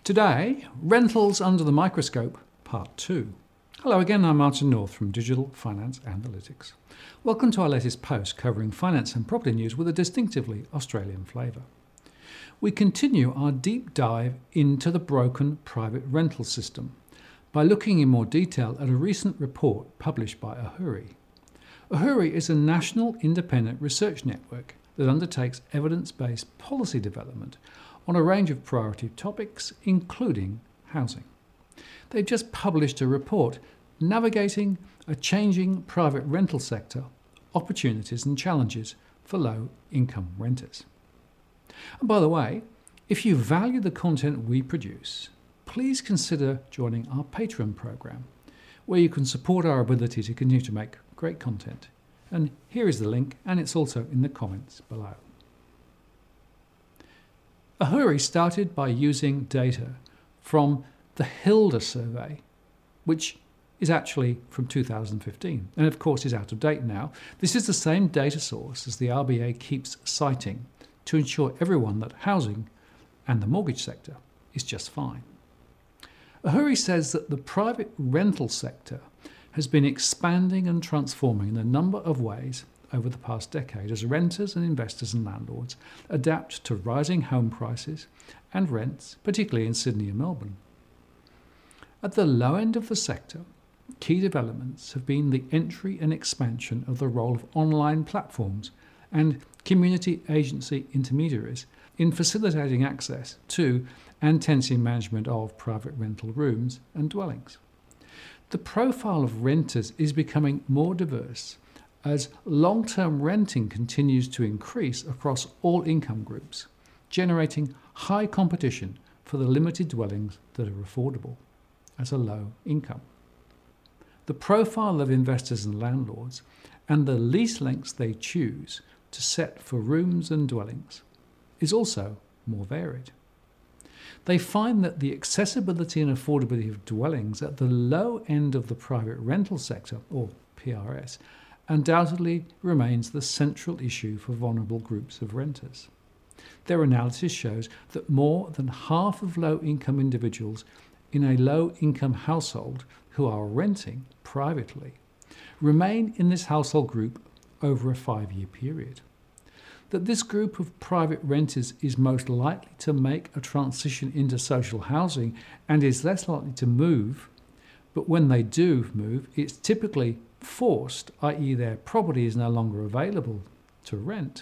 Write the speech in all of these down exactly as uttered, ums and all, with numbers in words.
Today, Rentals Under the Microscope, Part two. Hello again, I'm Martin North from Digital Finance Analytics. Welcome to our latest post covering finance and property news with a distinctively Australian flavour. We continue our deep dive into the broken private rental system by looking in more detail at a recent report published by Ahuri. Ahuri is a national independent research network that undertakes evidence-based policy development on a range of priority topics, including housing. They've just published a report navigating a changing private rental sector, opportunities and challenges for low-income renters. And by the way, if you value the content we produce, please consider joining our Patreon program, where you can support our ability to continue to make great content. And here is the link, and it's also in the comments below. Ahuri started by using data from the Hilda survey, which is actually from two thousand fifteen, and of course is out of date now. This is the same data source as the R B A keeps citing to ensure everyone that housing and the mortgage sector is just fine. Ahuri says that the private rental sector has been expanding and transforming in a number of ways over the past decade as renters and investors and landlords adapt to rising home prices and rents, particularly in Sydney and Melbourne. At the low end of the sector, key developments have been the entry and expansion of the role of online platforms and community agency intermediaries in facilitating access to and tenancy management of private rental rooms and dwellings. The profile of renters is becoming more diverse as long-term renting continues to increase across all income groups, generating high competition for the limited dwellings that are affordable as a low income. The profile of investors and landlords and the lease lengths they choose to set for rooms and dwellings is also more varied. They find that the accessibility and affordability of dwellings at the low end of the private rental sector, or P R S, undoubtedly remains the central issue for vulnerable groups of renters. Their analysis shows that more than half of low-income individuals in a low-income household who are renting privately remain in this household group over a five-year period. That this group of private renters is most likely to make a transition into social housing and is less likely to move, but when they do move, it's typically forced, that is their property is no longer available to rent.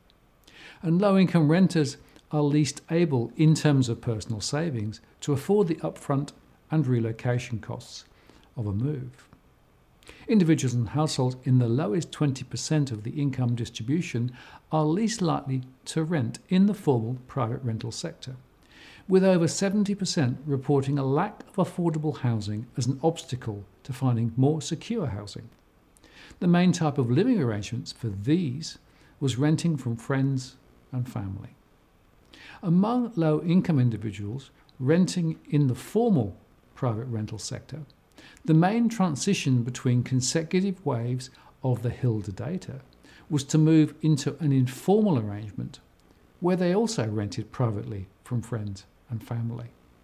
And low-income renters are least able, in terms of personal savings, to afford the upfront and relocation costs of a move. Individuals and households in the lowest twenty percent of the income distribution are least likely to rent in the formal private rental sector, with over seventy percent reporting a lack of affordable housing as an obstacle to finding more secure housing. The main type of living arrangements for these was renting from friends and family. Among low-income individuals renting in the formal private rental sector, the main transition between consecutive waves of the Hilda data was to move into an informal arrangement where they also rented privately from friends and family.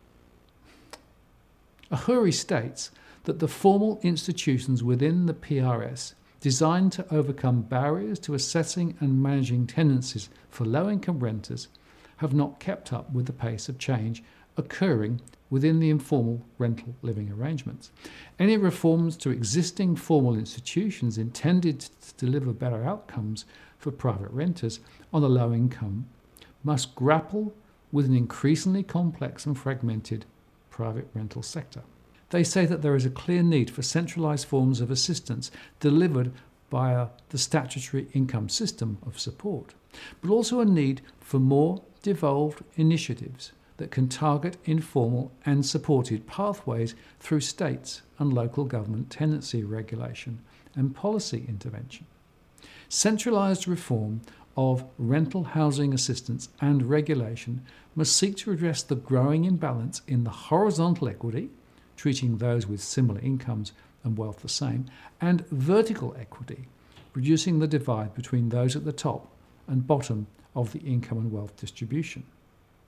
Ahuri states that the formal institutions within the P R S designed to overcome barriers to assessing and managing tenancies for low-income renters have not kept up with the pace of change occurring within the informal rental living arrangements. Any reforms to existing formal institutions intended to deliver better outcomes for private renters on a low income must grapple with an increasingly complex and fragmented private rental sector. They say that there is a clear need for centralised forms of assistance delivered via the statutory income system of support, but also a need for more devolved initiatives that can target informal and supported pathways through states and local government tenancy regulation and policy intervention. Centralised reform of rental housing assistance and regulation must seek to address the growing imbalance in the horizontal equity, treating those with similar incomes and wealth the same, and vertical equity, reducing the divide between those at the top and bottom of the income and wealth distribution.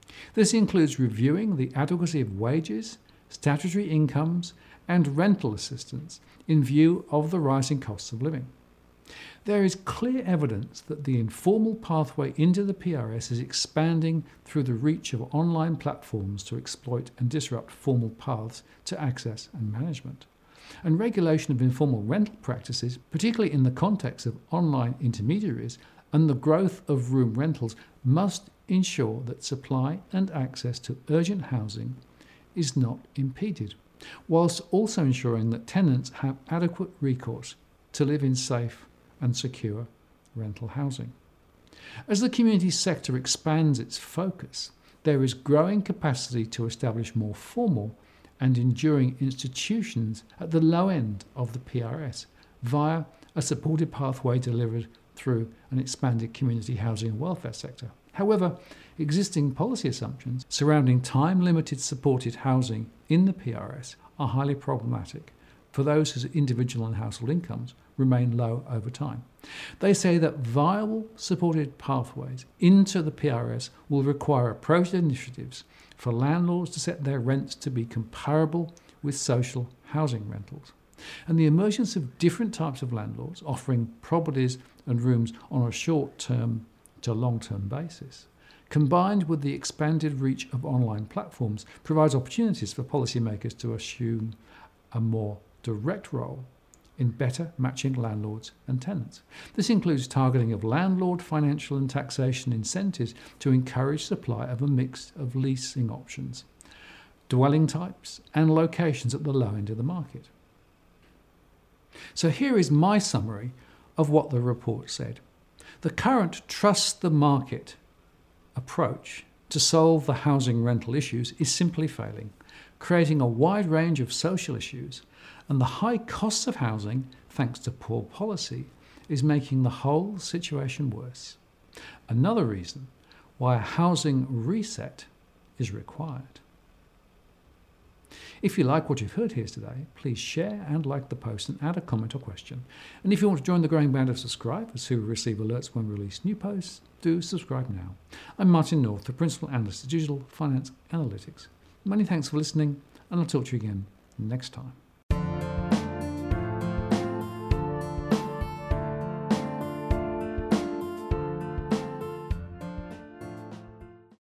This includes reviewing the adequacy of wages, statutory incomes, and rental assistance in view of the rising costs of living. There is clear evidence that the informal pathway into the P R S is expanding through the reach of online platforms to exploit and disrupt formal paths to access and management. And regulation of informal rental practices, particularly in the context of online intermediaries and the growth of room rentals, must ensure that supply and access to urgent housing is not impeded, whilst also ensuring that tenants have adequate recourse to live in safe and secure rental housing. As the community sector expands its focus, there is growing capacity to establish more formal and enduring institutions at the low end of the P R S via a supported pathway delivered through an expanded community housing and welfare sector. However, existing policy assumptions surrounding time-limited supported housing in the P R S are highly problematic for those whose individual and household incomes remain low over time. They say that viable supported pathways into the P R S will require appropriate initiatives for landlords to set their rents to be comparable with social housing rentals. And the emergence of different types of landlords offering properties and rooms on a short-term to long-term basis, combined with the expanded reach of online platforms, provides opportunities for policymakers to assume a more direct role in better matching landlords and tenants. This includes targeting of landlord financial and taxation incentives to encourage supply of a mix of leasing options, dwelling types, and locations at the low end of the market. So here is my summary of what the report said. The current trust the market approach to solve the housing rental issues is simply failing, creating a wide range of social issues, and the high costs of housing, thanks to poor policy, is making the whole situation worse. Another reason why a housing reset is required. If you like what you've heard here today, please share and like the post and add a comment or question. And if you want to join the growing band of subscribers who receive alerts when we release new posts, do subscribe now. I'm Martin North, the Principal Analyst at Digital Finance Analytics. Many thanks for listening, and I'll talk to you again next time.